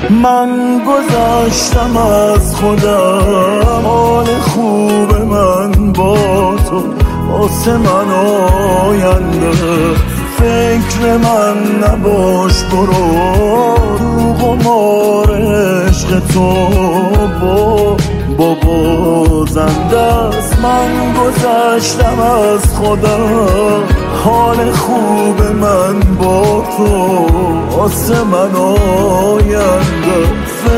من گذشتم از خودم، حال خوب من با تو واسه من آینده. فکر من نباش، برو رو قمار عشق تو بابا زنده است. من گذشتم از خودم، حال خوب من با تو واسه من آینده.